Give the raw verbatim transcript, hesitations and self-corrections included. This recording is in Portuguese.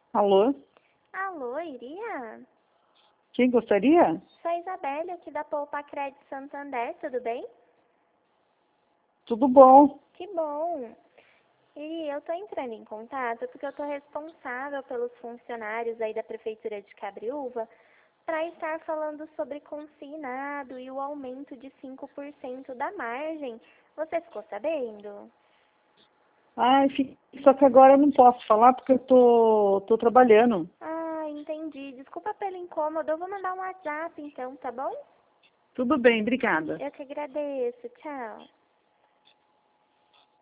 Alô? Alô, Iria? Quem gostaria? Sou a Isabelle aqui da Poupa Crédito Santander, tudo bem? Tudo bom? Que bom! E eu tô entrando em contato porque eu tô responsável pelos funcionários aí da Prefeitura de Cabriúva para estar falando sobre consignado e o aumento de cinco por cento da margem. Você ficou sabendo? Ai, fi- só que agora eu não posso falar porque eu tô, tô trabalhando. Ah, entendi. Desculpa pelo incômodo. Eu vou mandar um WhatsApp então, tá bom? Tudo bem, obrigada. Eu que agradeço. Tchau.